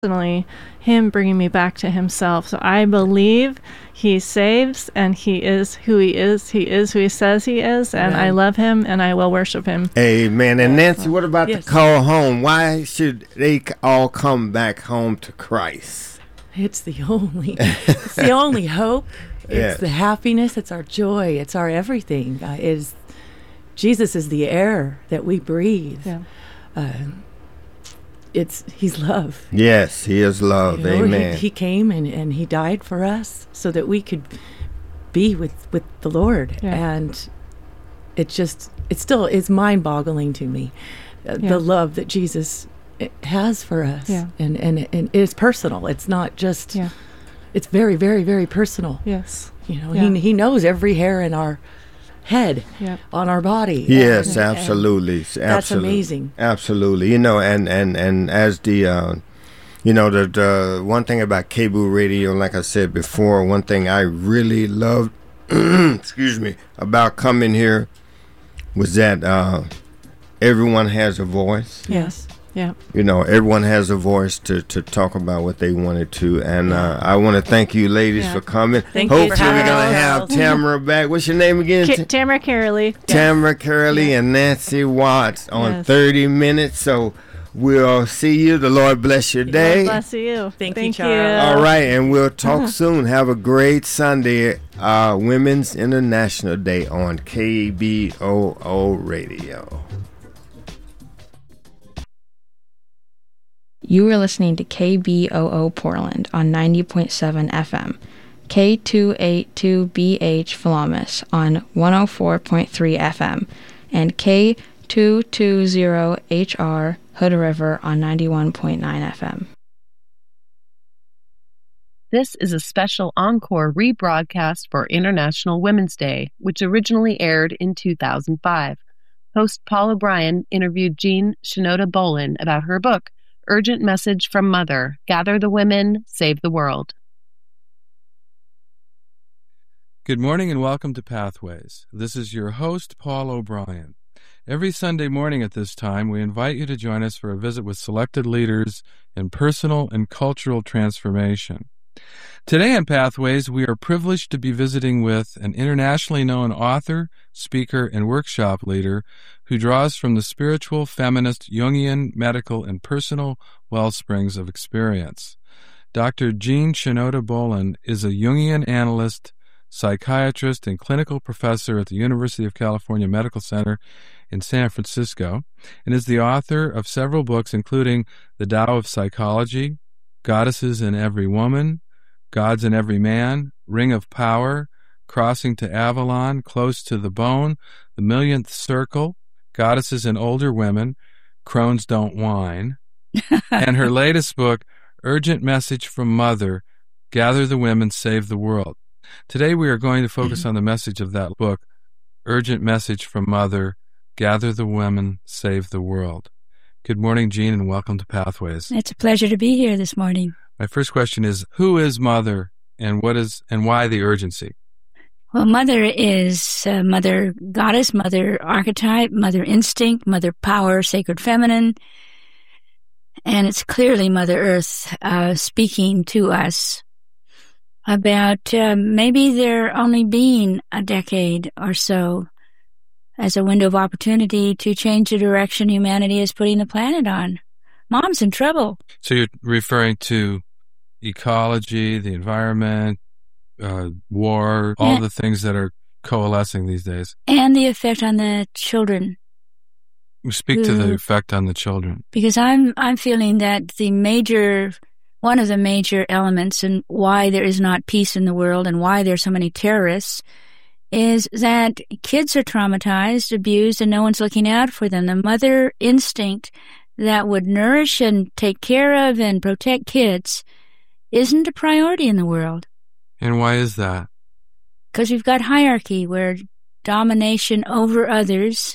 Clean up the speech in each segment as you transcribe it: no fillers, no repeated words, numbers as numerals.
personally him bringing me back to himself. So I believe he saves, and he is who he is. He is who he says he is, and I love him, and I will worship him. Amen. And Nancy, what about the call home? Why should they all come back home to Christ? It's the only hope. It's the happiness. It's our joy. It's our everything. Jesus is the air that we breathe. He's love. Yes, he is love. Amen. He came and he died for us so that we could be with the Lord. And it's mind-boggling to me, the love that Jesus has for us. And it's personal. It's not just, it's very, very, very personal. Yes. He knows every hair in our head, on our body. Yes, absolutely. That's amazing. Absolutely. And as the the one thing about cable radio, like I said before, one thing I really loved excuse me, about coming here was that everyone has a voice. Yes. Yeah. Everyone has a voice to talk about what they wanted to. And I want to thank you ladies for coming. Hopefully we're going to have Tamara back. What's your name again? Tamara Caroley. Tamara Caroley and Nancy Watts on 30 Minutes. So we'll see you. The Lord bless your day. God bless you. Thank you, Charles. All right. And we'll talk soon. Have a great Sunday. Women's International Day on KBOO Radio. You were listening to KBOO Portland on 90.7 FM, K282BH Philomis on 104.3 FM, and K220HR Hood River on 91.9 FM. This is a special encore rebroadcast for International Women's Day, which originally aired in 2005. Host Paul O'Brien interviewed Jean Shinoda Bolen about her book, Urgent Message from Mother, Gather the Women, Save the World. Good morning and welcome to Pathways. This is your host, Paul O'Brien. Every Sunday morning at this time, we invite you to join us for a visit with selected leaders in personal and cultural transformation. Today on Pathways, we are privileged to be visiting with an internationally known author, speaker, and workshop leader who draws from the spiritual, feminist, Jungian, medical, and personal wellsprings of experience. Dr. Jean Shinoda Bolen is a Jungian analyst, psychiatrist, and clinical professor at the University of California Medical Center in San Francisco, and is the author of several books, including The Tao of Psychology, Goddesses in Every Woman, Gods in Every Man, Ring of Power, Crossing to Avalon, Close to the Bone, The Millionth Circle, Goddesses in Older Women, Crones Don't Whine, and her latest book, Urgent Message from Mother, Gather the Women, Save the World. Today we are going to focus on the message of that book, Urgent Message from Mother, Gather the Women, Save the World. Good morning, Jean, and welcome to Pathways. It's a pleasure to be here this morning. My first question is, who is Mother, and why the urgency? Well, Mother is Mother Goddess, Mother Archetype, Mother Instinct, Mother Power, Sacred Feminine, and it's clearly Mother Earth speaking to us about maybe there only being a decade or so as a window of opportunity to change the direction humanity is putting the planet on. Mom's in trouble. So you're referring to ecology, the environment, war, all the things that are coalescing these days. And the effect on the children. Speak to the effect on the children. Because I'm feeling that one of the major elements in why there is not peace in the world and why there are so many terrorists is that kids are traumatized, abused, and no one's looking out for them. The mother instinct that would nourish and take care of and protect kids isn't a priority in the world. And why is that? Because we've got hierarchy where domination over others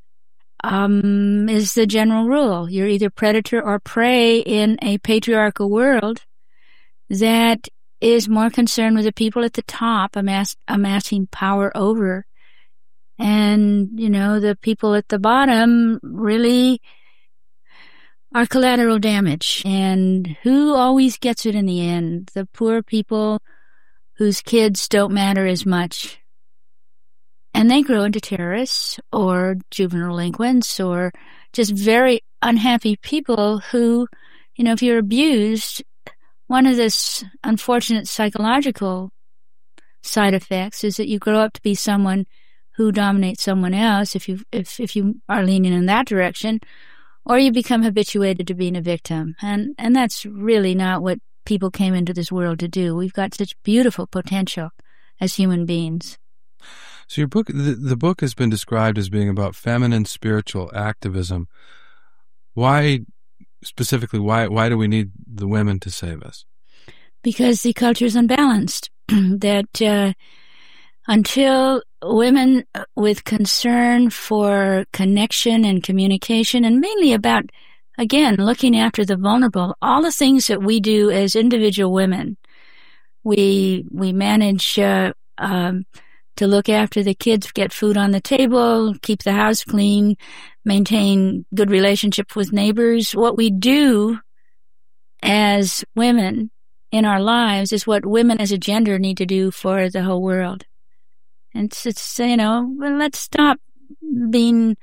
is the general rule. You're either predator or prey in a patriarchal world that is more concerned with the people at the top amassing power over. And, the people at the bottom really are collateral damage. And who always gets it in the end? The poor people whose kids don't matter as much. And they grow into terrorists or juvenile delinquents or just very unhappy people who, if you're abused, one of this unfortunate psychological side effects is that you grow up to be someone who dominates someone else if you are leaning in that direction, or you become habituated to being a victim. And that's really not what people came into this world to do. We've got such beautiful potential as human beings. So your book, the book has been described as being about feminine spiritual activism. Why, specifically, why do we need the women to save us? Because the culture is unbalanced. That until women with concern for connection and communication, and mainly about, again, looking after the vulnerable, all the things that we do as individual women, we manage to look after the kids, get food on the table, keep the house clean, maintain good relationships with neighbors. What we do as women in our lives is what women as a gender need to do for the whole world. And it's let's stop being,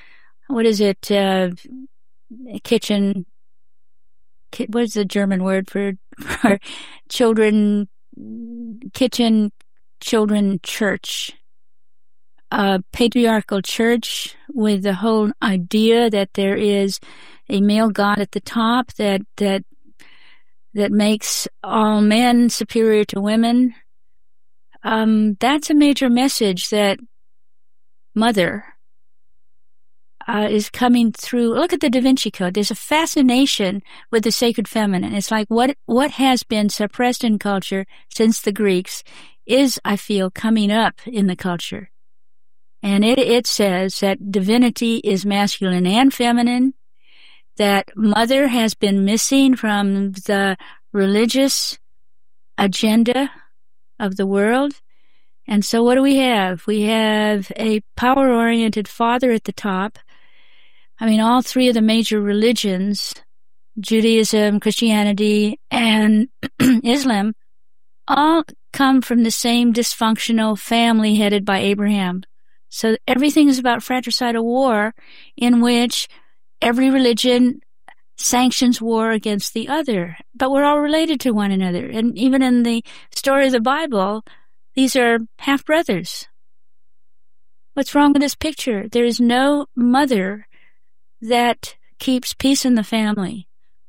kitchen, what is the German word for children, kitchen, children, church. A patriarchal church with the whole idea that there is a male god at the top that makes all men superior to women. That's a major message that Mother is coming through. Look at the Da Vinci Code. There's a fascination with the sacred feminine. It's like what has been suppressed in culture since the Greeks is, I feel, coming up in the culture. And it says that divinity is masculine and feminine, that Mother has been missing from the religious agenda of the world. And so what do we have? We have a power-oriented father at the top. I mean, all three of the major religions, Judaism, Christianity, and Islam, all come from the same dysfunctional family headed by Abraham. So everything is about fratricidal war in which every religion sanctions war against the other. But we're all related to one another. And even in the story of the Bible, these are half-brothers. What's wrong with this picture? There is no mother that keeps peace in the family.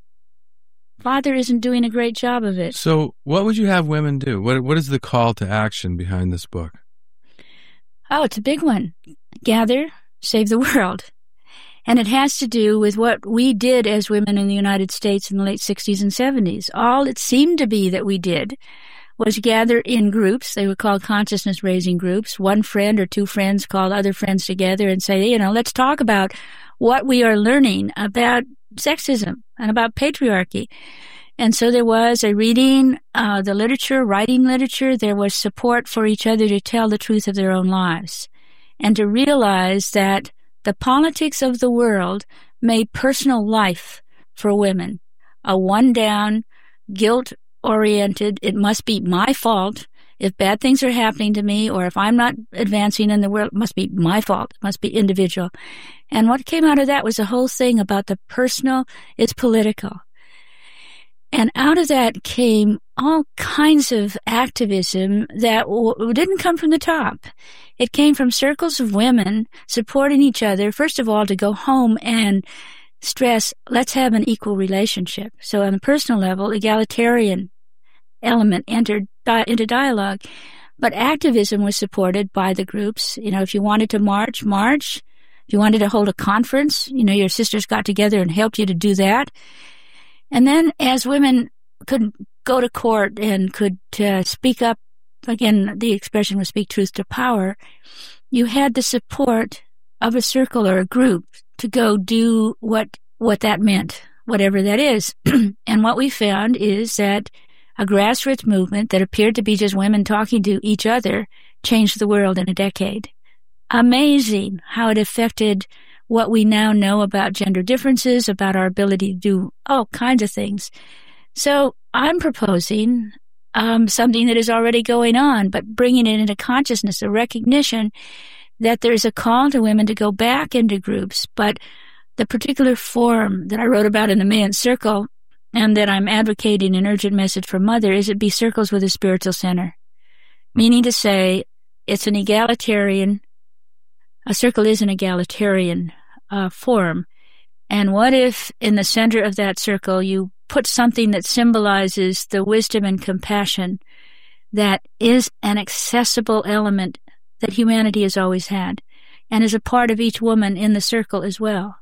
Father isn't doing a great job of it. So what would you have women do? What is the call to action behind this book? Oh, it's a big one. Gather, save the world. And it has to do with what we did as women in the United States in the late 60s and 70s. All it seemed to be that we did was gather in groups. They were called consciousness-raising groups. One friend or two friends called other friends together and say, let's talk about what we are learning about sexism and about patriarchy. And so there was a reading, the literature, writing literature. There was support for each other to tell the truth of their own lives and to realize that the politics of the world made personal life for women a one-down, guilt-oriented, it must be my fault. If bad things are happening to me or if I'm not advancing in the world, it must be my fault. It must be individual. And what came out of that was a whole thing about the personal is political. And out of that came all kinds of activism that didn't come from the top. It came from circles of women supporting each other, first of all, to go home and stress, let's have an equal relationship. So on a personal level, egalitarian element entered into dialogue. But activism was supported by the groups. If you wanted to march. If you wanted to hold a conference, your sisters got together and helped you to do that. And then as women could go to court and could speak up, again, the expression was speak truth to power, you had the support of a circle or a group to go do what that meant, whatever that is. And what we found is that a grassroots movement that appeared to be just women talking to each other changed the world in a decade. Amazing how it affected what we now know about gender differences, about our ability to do all kinds of things. So I'm proposing something that is already going on, but bringing it into consciousness, a recognition that there's a call to women to go back into groups, but the particular form that I wrote about in the Man's Circle and that I'm advocating an urgent message for Mother is it be circles with a spiritual center, meaning to say it's an egalitarian, a circle is an egalitarian form. And what if in the center of that circle you put something that symbolizes the wisdom and compassion that is an accessible element that humanity has always had and is a part of each woman in the circle as well?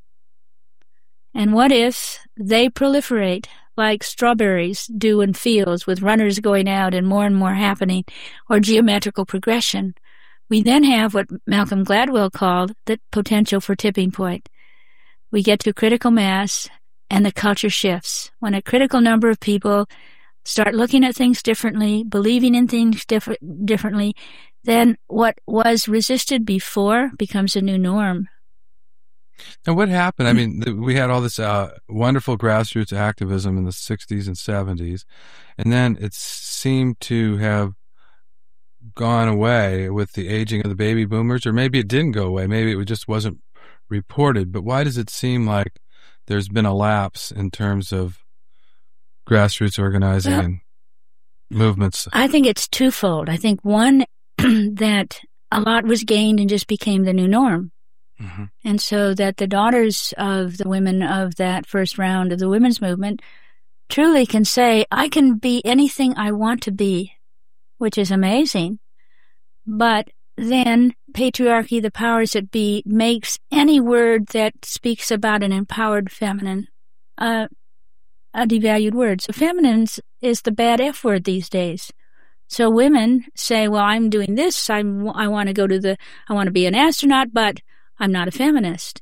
And what if they proliferate like strawberries do in fields with runners going out and more happening, or geometrical progression? We then have what Malcolm Gladwell called the potential for tipping point. We get to critical mass and the culture shifts. When a critical number of people start looking at things differently, believing in things differently, then what was resisted before becomes a new norm. And what happened? I mean, we had all this wonderful grassroots activism in the 60s and 70s, and then it seemed to have gone away with the aging of the baby boomers, or maybe it didn't go away. Maybe it just wasn't reported. But why does it seem like there's been a lapse in terms of grassroots organizing and movements? I think it's twofold. I think one, that a lot was gained and just became the new norm. Mm-hmm. And so that the daughters of the women of that first round of the women's movement truly can say, I can be anything I want to be, which is amazing. But then patriarchy, the powers that be, makes any word that speaks about an empowered feminine a devalued word. So feminine is the bad F word these days. So women say, well, I'm doing this. I want to be an astronaut, but I'm not a feminist.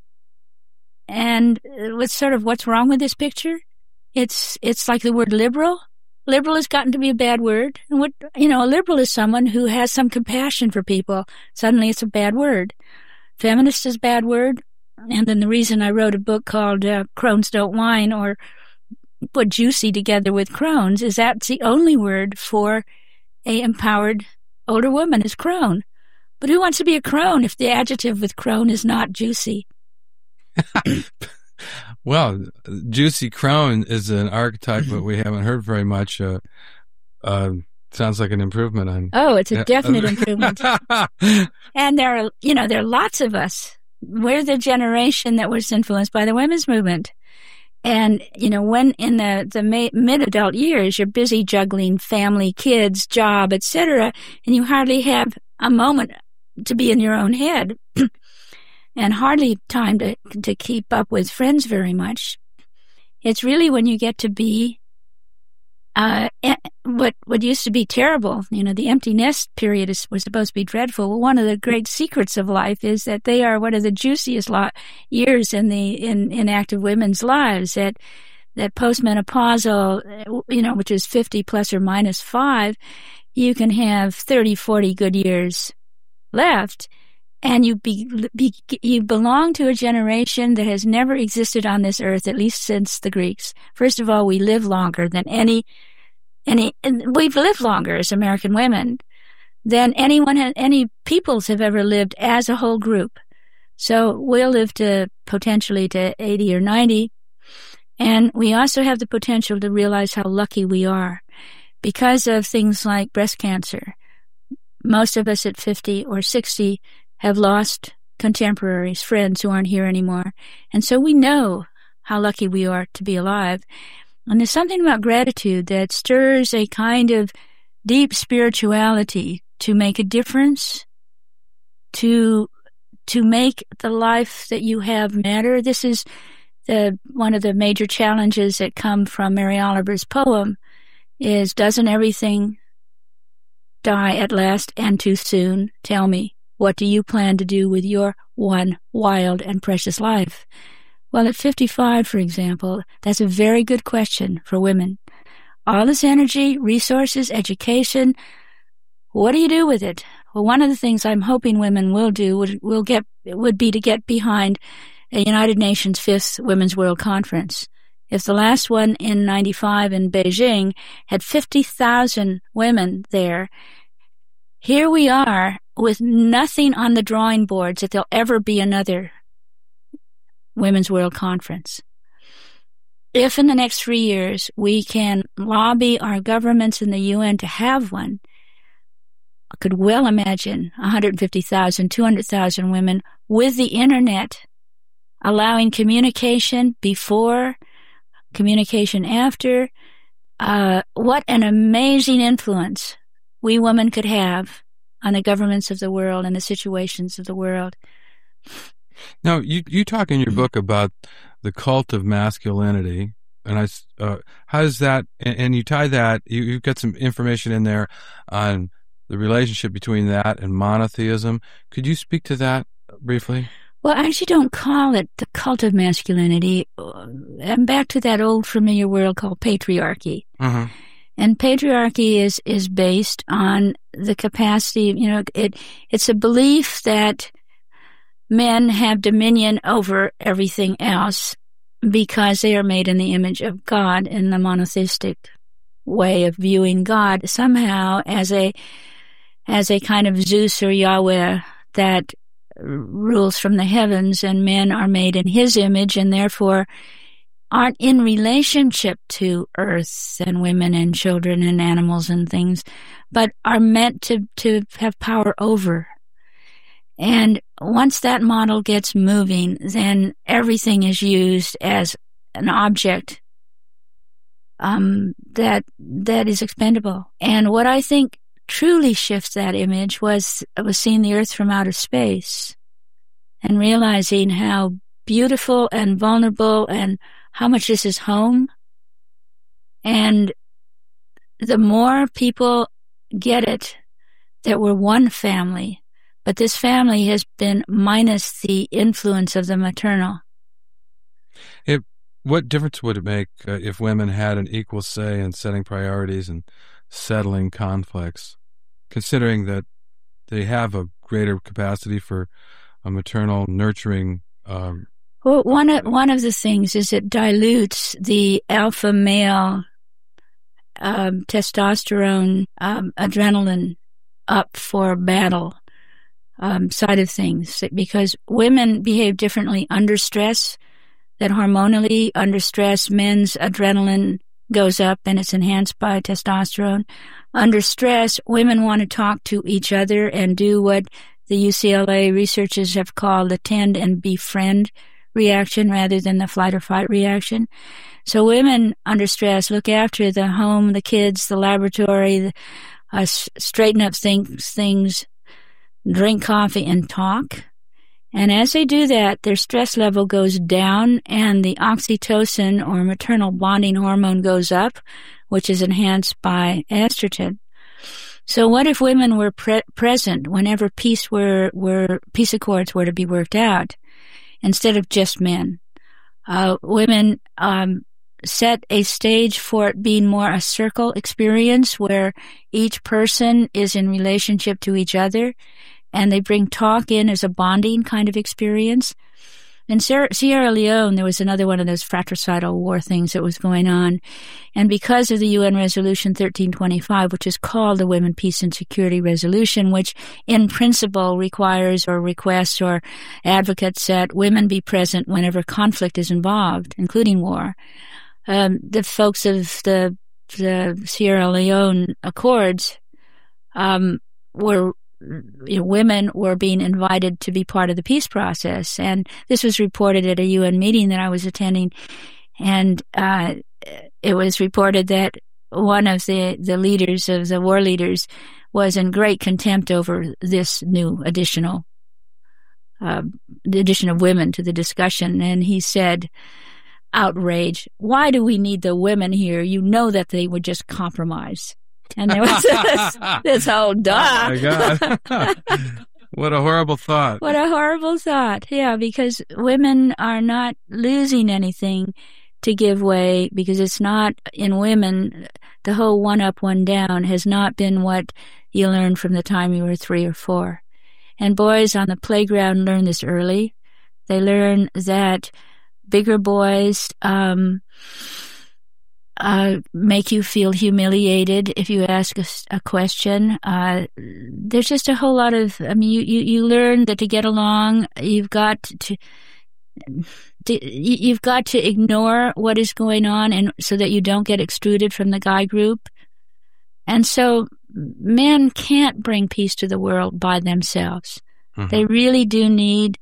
And what's wrong with this picture? It's like the word liberal. Liberal has gotten to be a bad word. And a liberal is someone who has some compassion for people. Suddenly it's a bad word. Feminist is a bad word. And then the reason I wrote a book called Crones Don't Whine, or put juicy together with crones, is that's the only word for a empowered older woman is crone. But who wants to be a crone if the adjective with crone is not juicy? Well, juicy crone is an archetype that we haven't heard very much. Sounds like an improvement on. Oh, it's a definite improvement. And there are lots of us. We're the generation that was influenced by the women's movement. And, when in the mid-adult years, you're busy juggling family, kids, job, etc., and you hardly have a moment to be in your own head and hardly time to keep up with friends very much. It's really when you get to be what used to be terrible. The empty nest period was supposed to be dreadful. Well, one of the great secrets of life is that they are one of the juiciest years in active women's lives. That postmenopausal, which is 50 plus or minus 5, you can have 30, 40 good years left, and you belong to a generation that has never existed on this earth, at least since the Greeks. First of all, we live longer than and we've lived longer as American women than any peoples have ever lived as a whole group. So we'll live potentially to 80 or 90, and we also have the potential to realize how lucky we are because of things like breast cancer. Most of us at 50 or 60 have lost contemporaries, friends who aren't here anymore. And so we know how lucky we are to be alive. And there's something about gratitude that stirs a kind of deep spirituality to make a difference, to make the life that you have matter. This is one of the major challenges that come from Mary Oliver's poem is, doesn't everything die at last and too soon? Tell me, what do you plan to do with your one wild and precious life? Well, at 55, for example, that's a very good question for women. All this energy, resources, education, what do you do with it? Well, one of the things I'm hoping women will do would be to get behind a United Nations 5th Women's World Conference. If the last one in 95 in Beijing had 50,000 women there, here we are with nothing on the drawing boards that there'll ever be another Women's World Conference. If in the next 3 years we can lobby our governments in the UN to have one, I could well imagine 150,000, 200,000 women with the internet allowing communication before, communication after. What an amazing influence we women could have on the governments of the world and the situations of the world. Now, you talk in your book about the cult of masculinity, and how does that, and you tie that, you've got some information in there on the relationship between that and monotheism. Could you speak to that briefly? Well, I actually don't call it the cult of masculinity. I'm back to that old familiar word called patriarchy. Uh-huh. And patriarchy is based on the capacity, it's a belief that men have dominion over everything else because they are made in the image of God, in the monotheistic way of viewing God somehow as a kind of Zeus or Yahweh that rules from the heavens, and men are made in his image and therefore aren't in relationship to earth and women and children and animals and things, but are meant to have power over. And once that model gets moving, then everything is used as an object that is expendable. And what I think truly shifts that image was seeing the earth from outer space and realizing how beautiful and vulnerable and how much this is home. And the more people get it that we're one family, but this family has been minus the influence of the maternal. What difference would it make if women had an equal say in setting priorities and settling conflicts, considering that they have a greater capacity for a maternal nurturing? Well, one of the things is it dilutes the alpha male testosterone, adrenaline up for battle side of things, because women behave differently under stress. That hormonally, under stress, men's adrenaline goes up and it's enhanced by testosterone. Under stress, women want to talk to each other and do what the UCLA researchers have called the tend and befriend reaction rather than the flight or fight reaction. So women under stress look after the home, the kids, the laboratory, straighten up things, drink coffee and talk. And as they do that, their stress level goes down and the oxytocin or maternal bonding hormone goes up, which is enhanced by estrogen. So what if women were present whenever peace accords were to be worked out, instead of just men? Women set a stage for it being more a circle experience where each person is in relationship to each other, and they bring talk in as a bonding kind of experience. In Sierra Leone, there was another one of those fratricidal war things that was going on. And because of the UN Resolution 1325, which is called the Women, Peace and Security Resolution, which in principle requires or requests or advocates that women be present whenever conflict is involved, including war, the folks of the Sierra Leone Accords women were being invited to be part of the peace process. And this was reported at a UN meeting that I was attending. And it was reported that one of the leaders of the war leaders was in great contempt over this new the addition of women to the discussion. And he said, outrage, why do we need the women here? You know that they would just compromise. And there was this whole duh. Oh my God. What a horrible thought. What a horrible thought. Yeah, because women are not losing anything to give way, because it's not in women. The whole one up, one down has not been what you learned from the time you were 3 or 4. And boys on the playground learn this early. They learn that bigger boys make you feel humiliated if you ask a question. There's just a whole lot of, you learn that to get along, you've got to ignore what is going on, and so that you don't get extruded from the guy group. And so men can't bring peace to the world by themselves. Mm-hmm. They really do need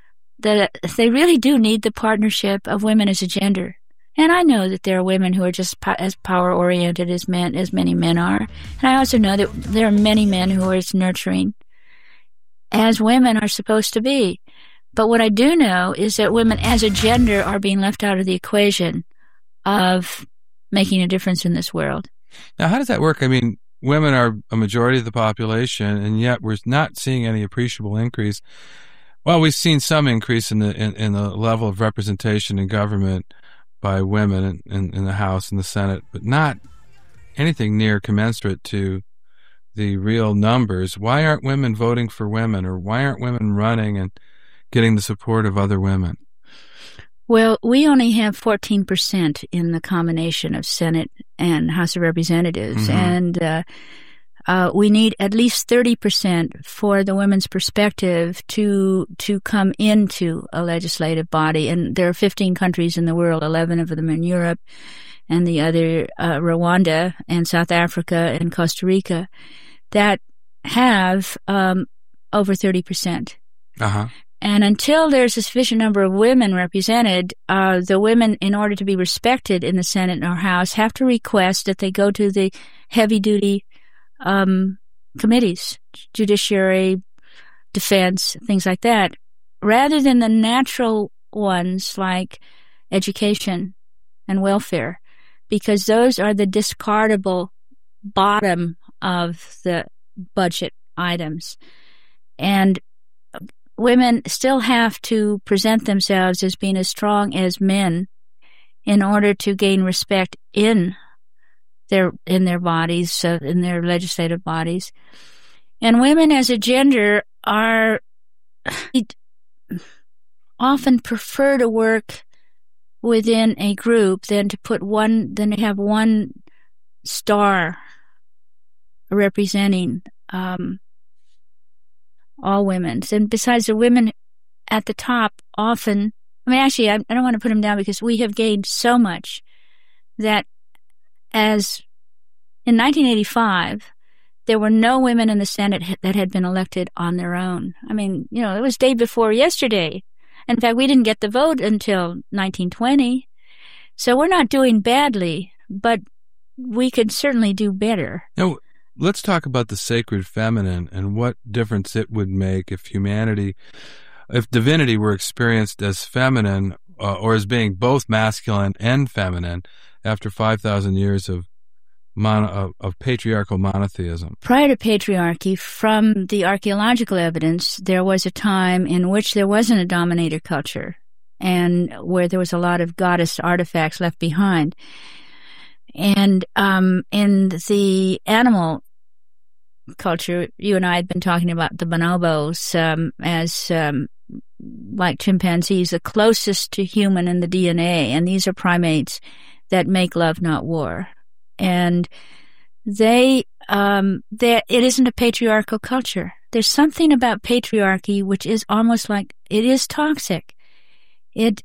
the partnership of women as a gender. And I know that there are women who are just as power-oriented as many men are. And I also know that there are many men who are as nurturing as women are supposed to be. But what I do know is that women as a gender are being left out of the equation of making a difference in this world. Now, how does that work? I mean, women are a majority of the population, and yet we're not seeing any appreciable increase. Well, we've seen some increase in the level of representation in government by women in the House and the Senate, but not anything near commensurate to the real numbers. Why aren't women voting for women, or why aren't women running and getting the support of other women? Well, we only have 14% in the combination of Senate and House of Representatives, mm-hmm. and we need at least 30% for the women's perspective to come into a legislative body. And there are 15 countries in the world, 11 of them in Europe, and the other Rwanda and South Africa and Costa Rica, that have over 30%. Uh-huh. And until there's a sufficient number of women represented, the women, in order to be respected in the Senate or House, have to request that they go to the heavy-duty committees, judiciary, defense, things like that, rather than the natural ones like education and welfare, because those are the discardable bottom of the budget items. And women still have to present themselves as being as strong as men in order to gain respect in their bodies, in their legislative bodies. And women as a gender often prefer to work within a group than to have one star representing all women. And besides, the women at the top often, I don't want to put them down, because we have gained so much that as in 1985, there were no women in the Senate that had been elected on their own. It was day before yesterday. In fact, we didn't get the vote until 1920. So we're not doing badly, but we could certainly do better. Now, let's talk about the sacred feminine and what difference it would make if divinity were experienced as feminine or as being both masculine and feminine after 5,000 years of patriarchal monotheism. Prior to patriarchy, from the archaeological evidence, there was a time in which there wasn't a dominator culture, and where there was a lot of goddess artifacts left behind. And in the animal culture, you and I had been talking about the bonobos as like chimpanzees, the closest to human in the DNA, and these are primates that make love, not war. And it isn't a patriarchal culture. There's something about patriarchy which is almost like it is toxic. It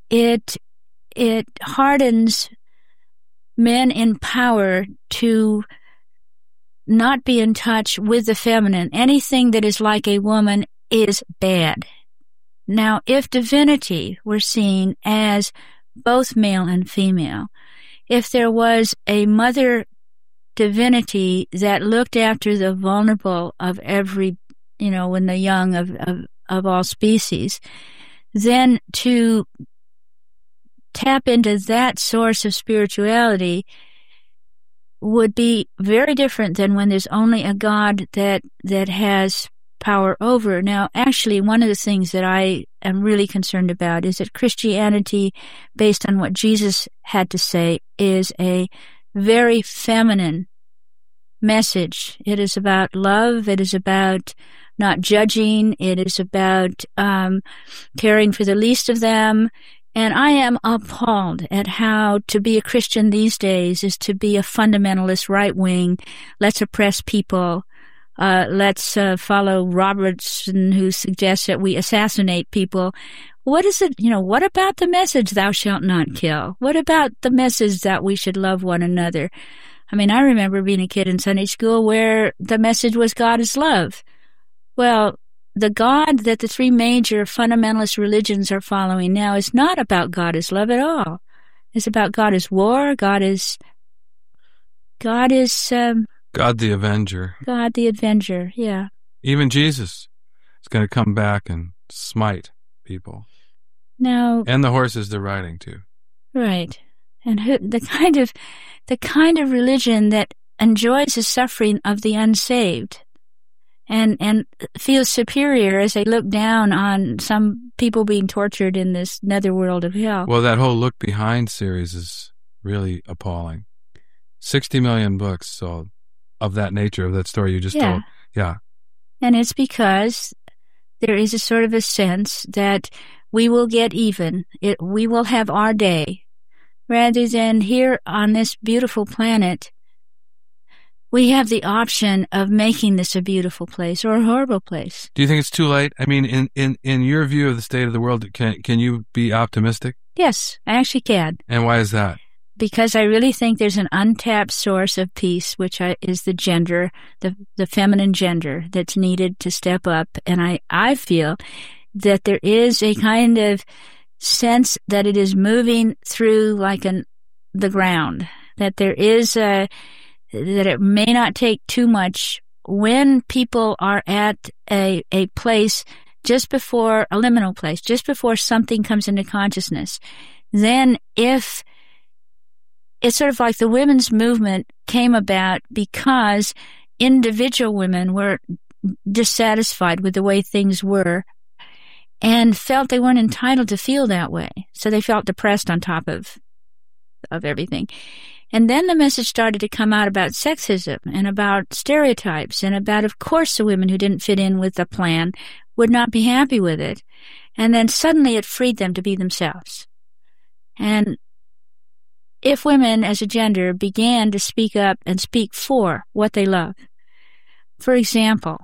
hardens men in power to not be in touch with the feminine. Anything that is like a woman is bad. Now, if divinity were seen as both male and female, if there was a mother divinity that looked after the vulnerable of every, when the young of all species, then to tap into that source of spirituality would be very different than when there's only a God that has power over. Now, actually, one of the things that I am really concerned about is that Christianity, based on what Jesus had to say, is a very feminine message. It is about love. It is about not judging. It is about caring for the least of them. And I am appalled at how to be a Christian these days is to be a fundamentalist right wing. Let's oppress people. Let's follow Robertson, who suggests that we assassinate people. What is it, what about the message, thou shalt not kill? What about the message that we should love one another? I mean, I remember being a kid in Sunday school where the message was God is love. Well, the God that the three major fundamentalist religions are following now is not about God is love at all. It's about God is war. God the Avenger. God the Avenger, yeah. Even Jesus is going to come back and smite people. Now, and the horses they're riding too. Right. And the kind of religion that enjoys the suffering of the unsaved and feels superior as they look down on some people being tortured in this netherworld of hell. Well, that whole Look Behind series is really appalling. 60 million books sold of that nature, of that story you just told. Yeah. And it's because there is a sort of a sense that we will get even. We will have our day. Rather than here on this beautiful planet, we have the option of making this a beautiful place or a horrible place. Do you think it's too late? I mean, in your view of the state of the world, can you be optimistic? Yes, I actually can. And why is that? Because I really think there's an untapped source of peace, which is the gender, the feminine gender that's needed to step up. And I feel that there is a kind of sense that it is moving through like the ground, that there is that it may not take too much when people are at a place just before a liminal place, just before something comes into consciousness. Then if it's sort of like the women's movement came about because individual women were dissatisfied with the way things were and felt they weren't entitled to feel that way. So they felt depressed on top of everything. And then the message started to come out about sexism and about stereotypes and about, of course, the women who didn't fit in with the plan would not be happy with it. And then suddenly it freed them to be themselves. And if women as a gender began to speak up and speak for what they love, for example,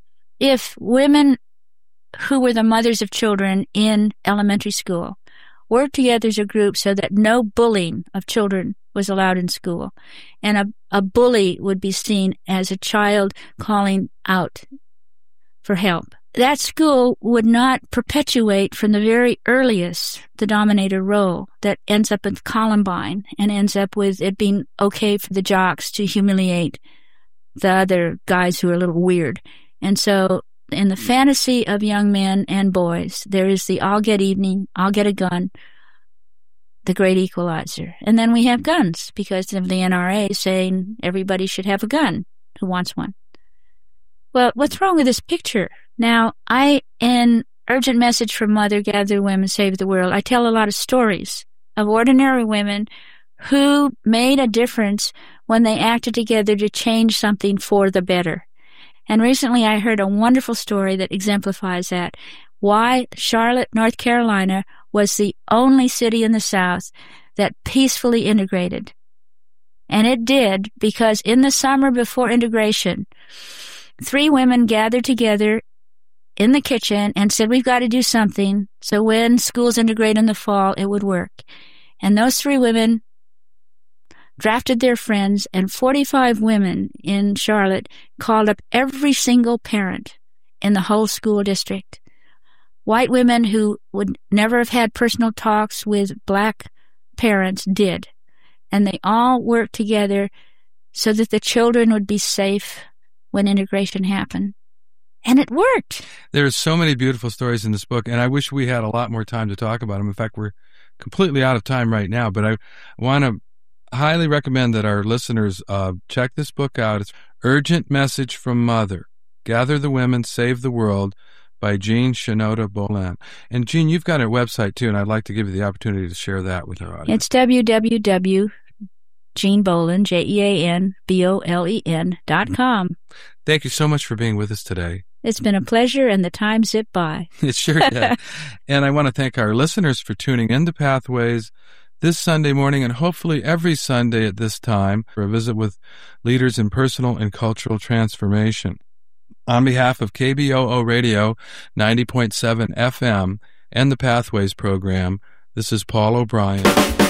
if women who were the mothers of children in elementary school worked together as a group so that no bullying of children was allowed in school, and a bully would be seen as a child calling out for help, that school would not perpetuate from the very earliest the dominator role that ends up with Columbine and ends up with it being okay for the jocks to humiliate the other guys who are a little weird. And so in the fantasy of young men and boys, there is the I'll get evening, I'll get a gun, the great equalizer. And then we have guns because of the NRA saying everybody should have a gun who wants one. Well, what's wrong with this picture? Now, in Urgent Message from Mother, Gather Women, Save the World, I tell a lot of stories of ordinary women who made a difference when they acted together to change something for the better. And recently I heard a wonderful story that exemplifies that. Why Charlotte, North Carolina was the only city in the South that peacefully integrated. And it did because in the summer before integration, 3 women gathered together in the kitchen and said, we've got to do something so when schools integrate in the fall, it would work. And those 3 women drafted their friends, and 45 women in Charlotte called up every single parent in the whole school district. White women who would never have had personal talks with black parents did. And they all worked together so that the children would be safe when integration happened. And it worked. There's so many beautiful stories in this book, and I wish we had a lot more time to talk about them. In fact, we're completely out of time right now, but I want to highly recommend that our listeners check this book out. It's Urgent Message from Mother, Gather the Women, Save the World by Jean Shinoda Bolen. And Jean, you've got a website too, and I'd like to give you the opportunity to share that with our audience. It's www.jeanbolen.com. Thank you so much for being with us today. It's been a pleasure, and the time zipped by. It sure did. And I want to thank our listeners for tuning into Pathways this Sunday morning and hopefully every Sunday at this time for a visit with leaders in personal and cultural transformation. On behalf of KBOO Radio 90.7 FM and the Pathways program, this is Paul O'Brien.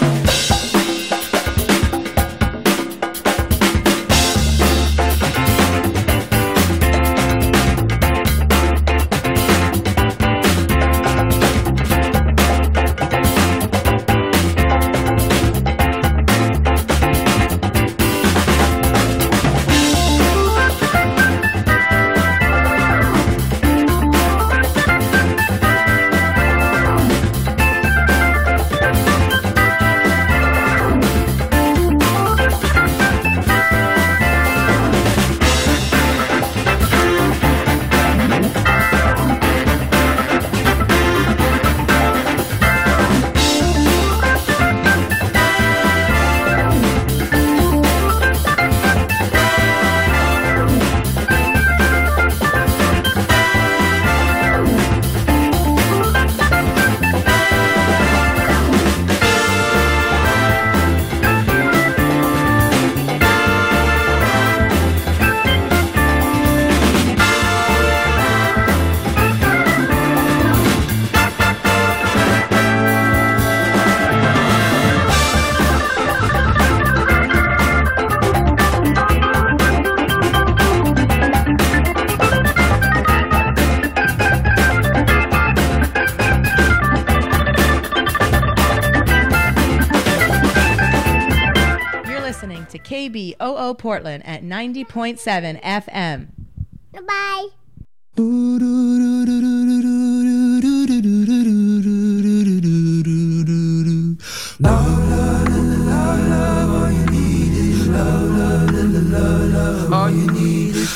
KBOO Portland at 90.7 FM. Goodbye. All you need is